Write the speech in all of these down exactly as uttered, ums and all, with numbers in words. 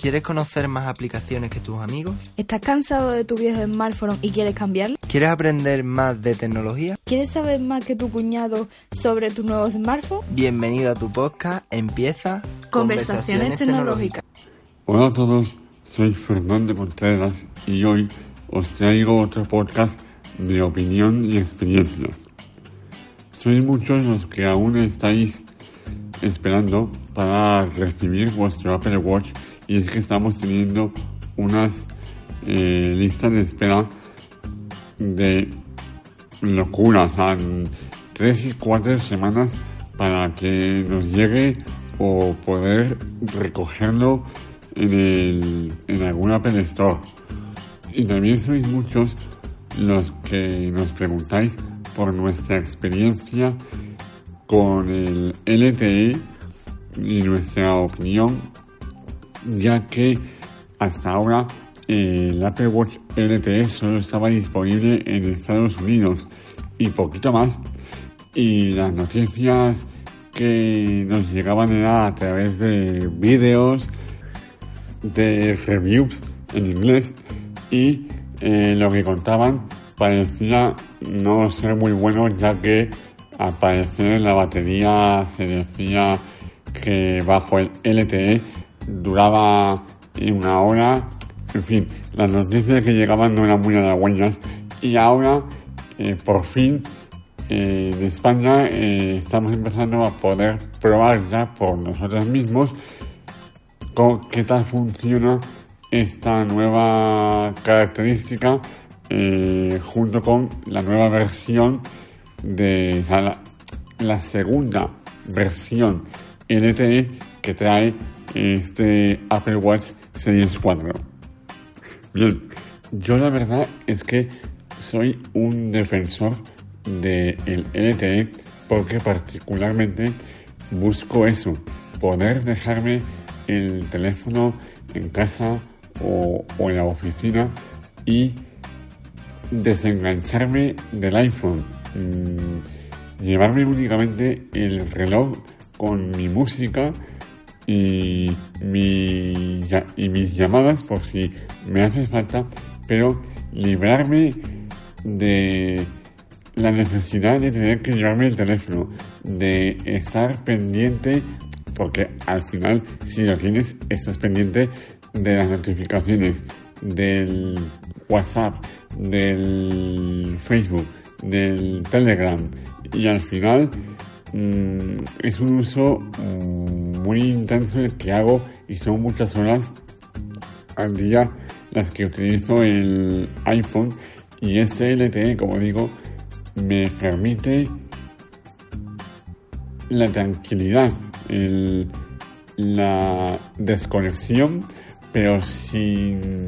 ¿Quieres conocer más aplicaciones que tus amigos? ¿Estás cansado de tu viejo smartphone y quieres cambiarlo? ¿Quieres aprender más de tecnología? ¿Quieres saber más que tu cuñado sobre tu nuevo smartphone? Bienvenido a tu podcast, empieza Conversaciones, Conversaciones Tecnológicas. Hola a todos, soy Fernando Contreras y hoy os traigo otro podcast de opinión y experiencias. Sois muchos los que aún estáis esperando para recibir vuestro Apple Watch y es que estamos teniendo unas eh, listas de espera de locura, o sea, tres y cuatro semanas para que nos llegue o poder recogerlo en, el, en algún Apple Store. Y también sois muchos los que nos preguntáis por nuestra experiencia con el L T E y nuestra opinión, ya que hasta ahora el Apple Watch L T E solo estaba disponible en Estados Unidos y poquito más, y las noticias que nos llegaban era a través de vídeos, de reviews en inglés, y eh, lo que contaban parecía no ser muy bueno, ya que al parecer en la batería se decía que bajo el L T E duraba una hora. En fin, las noticias que llegaban no eran muy halagüeñas, y ahora eh, por fin eh, en España eh, estamos empezando a poder probar ya por nosotros mismos con qué tal funciona esta nueva característica eh, junto con la nueva versión de o sea, la, la segunda versión L T E que trae este Apple Watch Series cuatro. Bien, yo la verdad es que soy un defensor del L T E porque particularmente busco eso, poder dejarme el teléfono en casa o, o en la oficina y desengancharme del iPhone, mmm, llevarme únicamente el reloj con mi música y, mi, y mis llamadas por si me hace falta, pero librarme de la necesidad de tener que llevarme el teléfono, de estar pendiente, porque al final si lo tienes estás pendiente de las notificaciones del WhatsApp, del Facebook, del Telegram, y al final mmm, es un uso mmm, muy intenso el que hago y son muchas horas al día las que utilizo el iPhone, y este L T E, como digo, me permite la tranquilidad, el, la desconexión, pero sin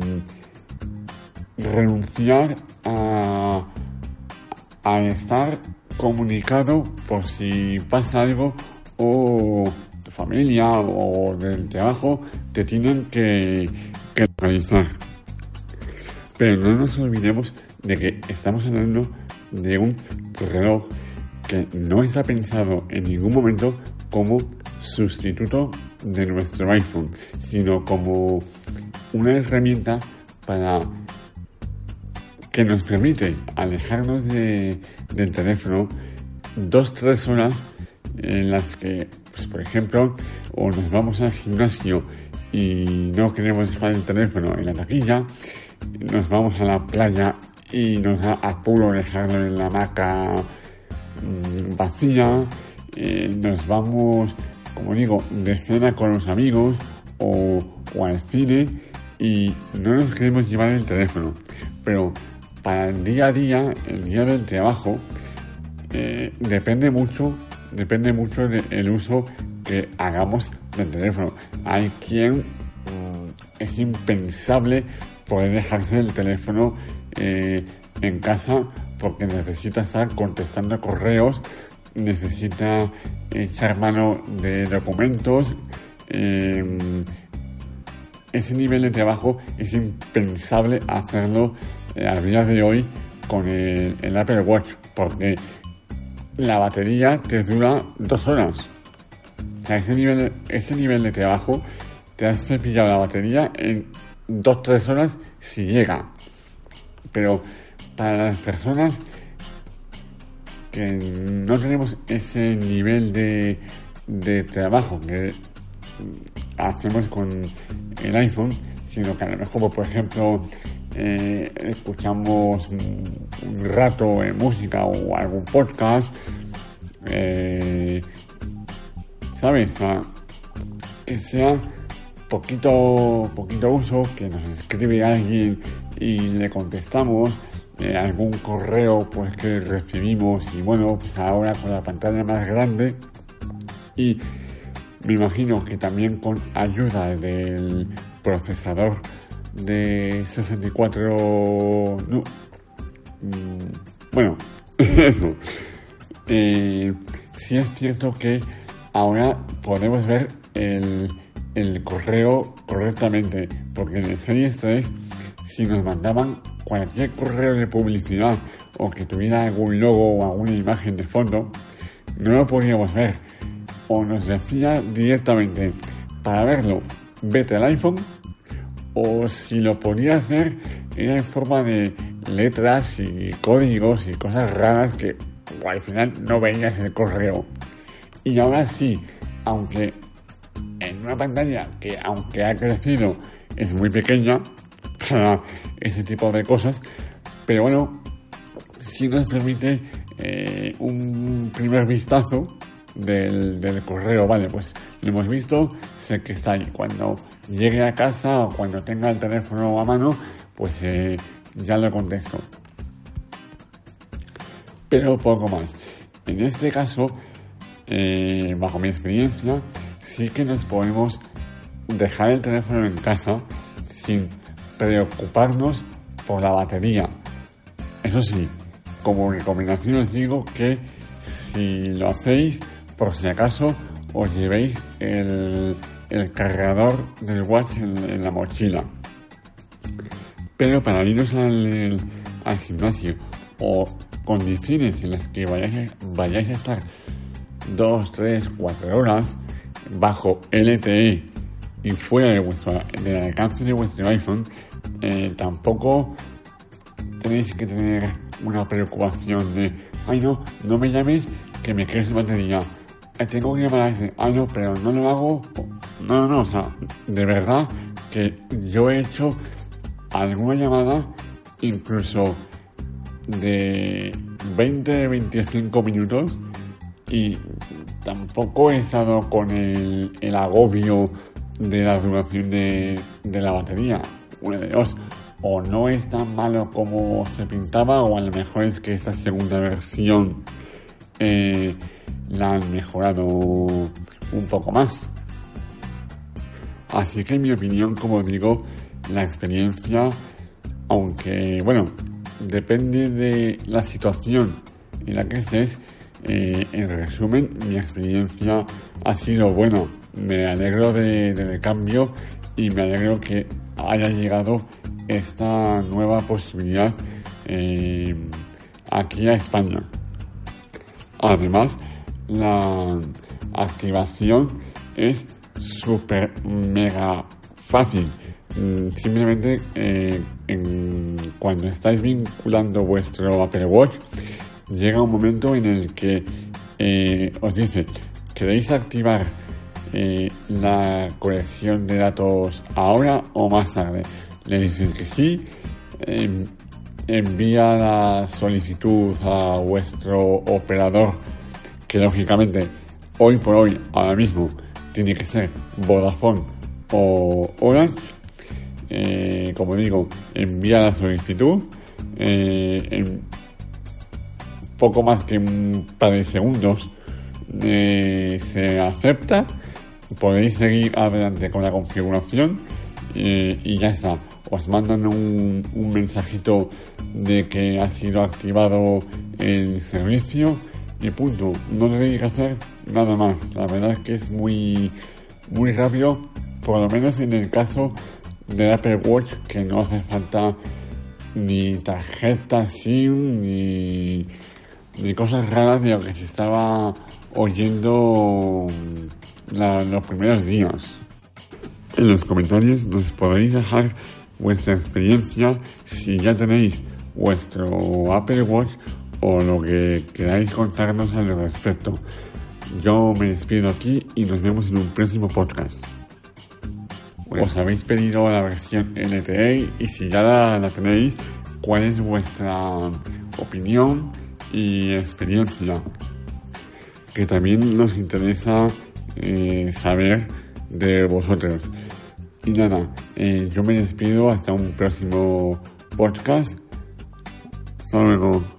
renunciar a, a estar comunicado por si pasa algo o tu familia o del trabajo te tienen que, que localizar. Pero no nos olvidemos de que estamos hablando de un reloj que no está pensado en ningún momento como sustituto de nuestro iPhone, sino como una herramienta para que nos permite alejarnos de, del teléfono dos, tres horas en las que, pues, por ejemplo, o nos vamos al gimnasio y no queremos dejar el teléfono en la taquilla, nos vamos a la playa y nos da apuro dejarlo en la hamaca mmm, vacía, eh, nos vamos, como digo, de cena con los amigos o, o al cine y no nos queremos llevar el teléfono, pero para el día a día, el día del trabajo, eh, depende mucho, depende mucho del uso que hagamos del teléfono. Hay quien mmm, es impensable poder dejarse el teléfono eh, en casa porque necesita estar contestando correos, necesita echar mano de documentos. Eh, ese nivel de trabajo es impensable hacerlo eh, a día de hoy con el, el Apple Watch, porque la batería te dura dos horas. O sea, ese nivel, ese nivel de trabajo te has cepillado la batería en dos tres horas si llega. Pero para las personas que no tenemos ese nivel de, de trabajo que hacemos con el iPhone, sino que a lo mejor, por ejemplo, eh, escuchamos un, un rato de música o algún podcast, eh, ¿sabes? O sea, que sea poquito, poquito uso, que nos escribe alguien y le contestamos, eh, algún correo pues que recibimos, y bueno, pues ahora con la pantalla más grande, y me imagino que también con ayuda del procesador de sesenta y cuatro, no, bueno, eso, eh, sí es cierto que ahora podemos ver el, el correo correctamente, porque en el Series tres, si nos mandaban cualquier correo de publicidad o que tuviera algún logo o alguna imagen de fondo, no lo podíamos ver, o nos decía directamente, para verlo, vete al iPhone, o si lo podía hacer era en forma de letras y códigos y cosas raras que o al final no veías el correo. Y ahora sí, aunque en una pantalla que aunque ha crecido es muy pequeña para ese tipo de cosas, pero bueno, sí nos permite eh, un primer vistazo del, del correo. Vale, pues lo hemos visto, sé que está ahí. Cuando llegue a casa o cuando tenga el teléfono a mano, pues eh, ya lo contesto. Pero poco más. En este caso, eh, bajo mi experiencia, sí que nos podemos dejar el teléfono en casa sin preocuparnos por la batería. Eso sí, como recomendación os digo que si lo hacéis, por si acaso, os llevéis el, el cargador del watch en, en la mochila. Pero para iros al, al gimnasio o condiciones en las que vayáis, vayáis a estar dos, tres, cuatro horas bajo L T E y fuera de vuestro, del alcance de vuestro iPhone, eh, tampoco tenéis que tener una preocupación de ay no, no me llames que me quedes batería, eh, tengo que llamar a ese, ay no, pero no lo hago, no, no, no, o sea, de verdad que yo he hecho alguna llamada incluso de veinte a veinticinco minutos y tampoco he estado con el, el agobio de la duración de, de la batería. Una de dos, o no es tan malo como se pintaba, o a lo mejor es que esta segunda versión eh, la han mejorado un poco más. Así que en mi opinión, como digo, la experiencia, aunque bueno, depende de la situación en la que estés, eh, en resumen, mi experiencia ha sido buena. Me alegro de, del cambio y me alegro que haya llegado esta nueva posibilidad eh, aquí a España. Además, la activación es súper mega fácil. Simplemente eh, en, cuando estáis vinculando vuestro Apple Watch, llega un momento en el que eh, os dice, ¿queréis activar eh, la conexión de datos ahora o más tarde? Le dices que sí, eh, envía la solicitud a vuestro operador, que lógicamente hoy por hoy, ahora mismo, tiene que ser Vodafone o Orange. Eh, como digo, envía la solicitud, eh, en poco más que un par de segundos eh, se acepta, podéis seguir adelante con la configuración eh, y ya está, os mandan un, un mensajito de que ha sido activado el servicio y punto, no tenéis que hacer nada más. La verdad es que es muy muy rápido, por lo menos en el caso del Apple Watch, que no hace falta ni tarjeta SIM ni, ni cosas raras de lo que se estaba oyendo la, los primeros días. En los comentarios nos podéis dejar vuestra experiencia si ya tenéis vuestro Apple Watch o lo que queráis contarnos al respecto. Yo me despido aquí y nos vemos en un próximo podcast. Os habéis pedido la versión L T E y si ya la, la tenéis, ¿cuál es vuestra opinión y experiencia? Que también nos interesa eh, saber de vosotros. Y nada, eh, yo me despido hasta un próximo podcast. Hasta luego.